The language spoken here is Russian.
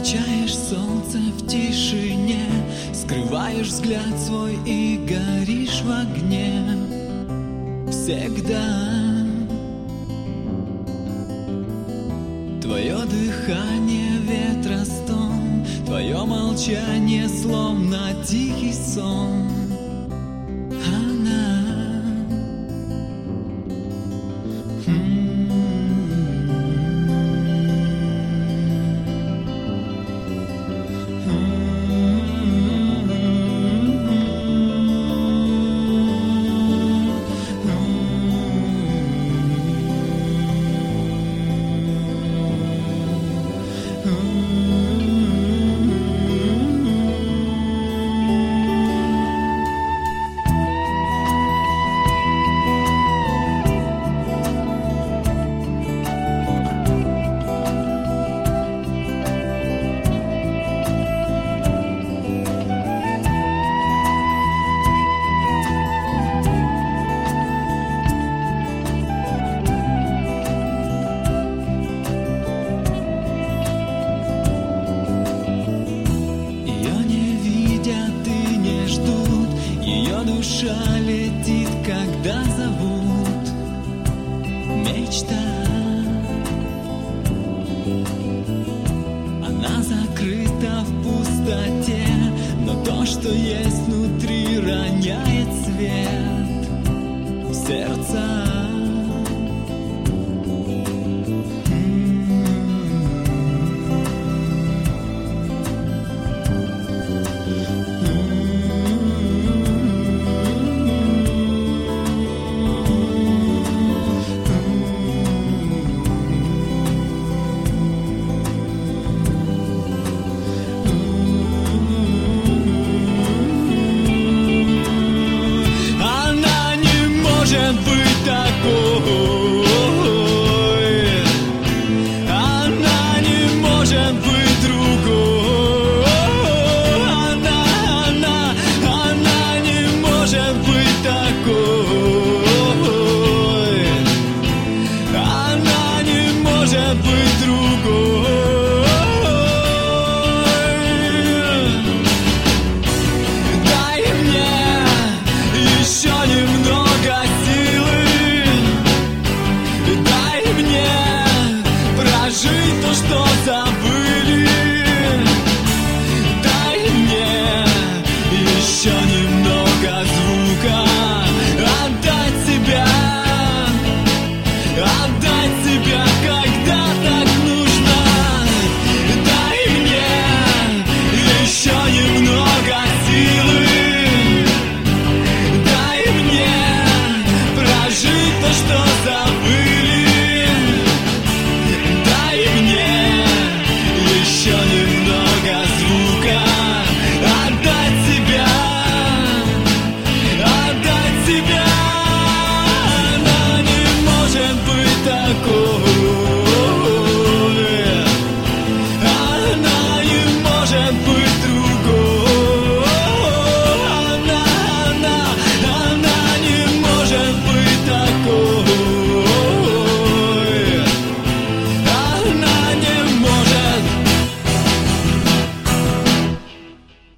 Встречаешь солнце в тишине, скрываешь взгляд свой и горишь в огне. Всегда твое дыхание ветра стон, твое молчание словно тихий сон. Она душа летит, когда зовут. Мечта, она закрыта в пустоте, но то, что есть внутри, роняет свет в сердца. Может быть такой, она не может быть другой, она не может быть такой, она не может быть другой.